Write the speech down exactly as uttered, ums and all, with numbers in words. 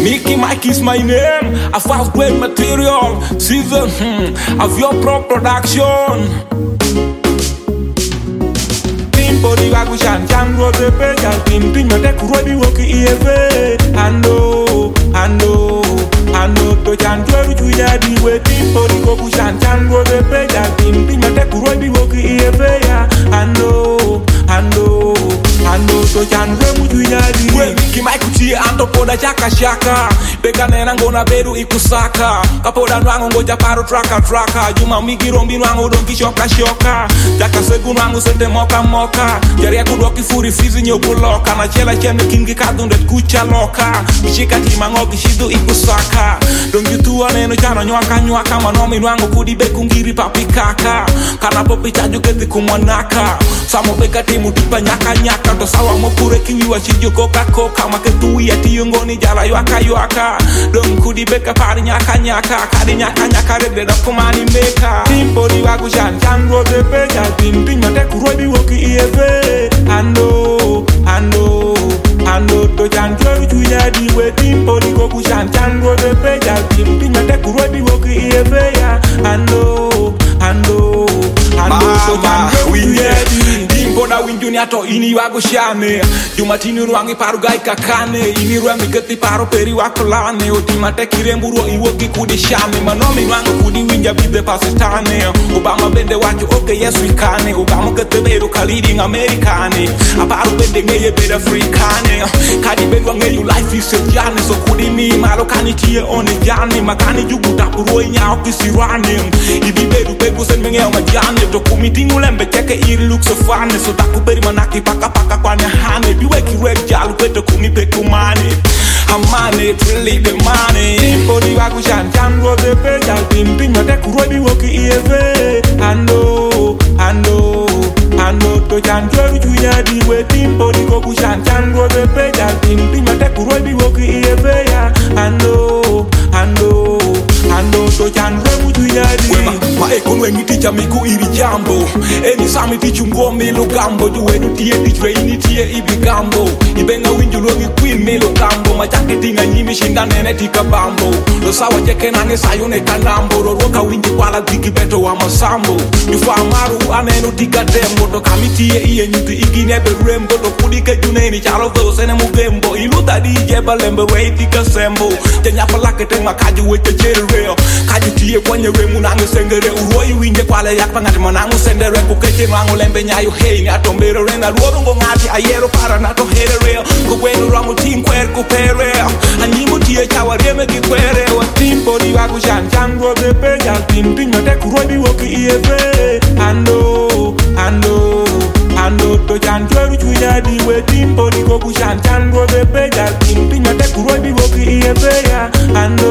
Mickey Mike is my name. A fast grade material. Season hmm, of your pro production. Body wagu chan chan go the page Tim pin mate kurobi woki ieve Ando, ando, ando to chan tueru chuya di we Tim body gogu chan chan go the page Tim pin mate kurobi woki ieve Ando, ando, ando to chan remu chuya di we Miki mai kuchi ando poda chaka shaka Beka nena ngona beru ikusaka Kapoda nwango ngoja paro traka traka Juma migi rombi nwango donki shoka shoka Jaka segu nwango sente moka moka Jari aku doki furi fizi nyobuloka Na chela chene kingi kadundet kucha loka Mishika tima ngogi shidu ikusaka Dongi tuwa neno chano nyuaka nyuaka Manomi nwango kudi beku ngiri papi kaka Kana popi chaju keti kumwanaka Samo beka timu tipa nyaka nyaka To sawa mokure kiwiwa chijo koka koka Maketu ya tiyongoni jala yuaka yuaka Dongi kudi beka pari nyaka nyaka Kari nyaka nyaka regde dokumani meka Timpori wagu chan chan rode peja Timping mate kurobi woki ieve Ando, ando, ando to chan tueru chuya di we Timpori gogu chan chan rode peja Timping mate kurobi woki ieve Ando, ando, ando to chan tueru chuya di Boda winjuni ato ini wago shane Jumatini ruangi paru gai kakane Ini ruangi geti paru peri wako lane Otimate kiremburu iwoki kudi shane Manomi ruango kudi winja bide pasitane Obama bende wacho oke yes we kane Obama kete beru kalidi Amerikane Aparu bende ngeye bede Afrikane Kadi bedu ngeyu life is a jane So kudi mi malo kani tie one jane Makani jugu tapu roi nyao kisirane Ibi bedu bedu sen mengeo majane Tokumi tingu lembe cheke iri look so fane So taku beri manaki paka paka kwa nyahane Biwe kiwek jalu kweto kumi peku mane Amane, really the money Body wagu chan chan go the peja Timping mate kurobi woki ieve Ando, ando, ando to chan tueru chuya di we Timpori gogu chan chan go the peja Timping mate kurobi woki ieve Ando, ando, ando to chan remu chuya di Wema, ma ekon wengi ticha miku iri jambo Eni sami tichu nguo milo gambo Juwedu tie tichwe ini tie ibi gambo Ibenga winju longi queen milo gambo Machake tinga nyimi shinda nene tika bambo Lo sawa jeke nane sayone kanambo Roroka winji wala digi beto wa masambo Yufa amaru anenu tika dembo To kamitie iye nyuti igi nebe rembo To kudike juneni chalo those ene mugembo Iluta di jeba lembe wei tika sembo Janyapa lake teng makaju weche chere reo Kaju tiye kwenye remu nangu sengere Uroi winje kwale yak pangati manangu sendere Kukeche nangu lembe nyayo hei ni atombere renga Ruorungo ngati ayero para nato here reo Kukwenu ramu ting kwer kupere Anyimu tiye chawa reme kikwere Wa timpori wagu chan chan rode peja Timping mate kurobi woki ieve Ando, ando, ando to chan tueru chuya di we Timpori gogu chan chan rode peja Timping mate kurobi woki ieve Ando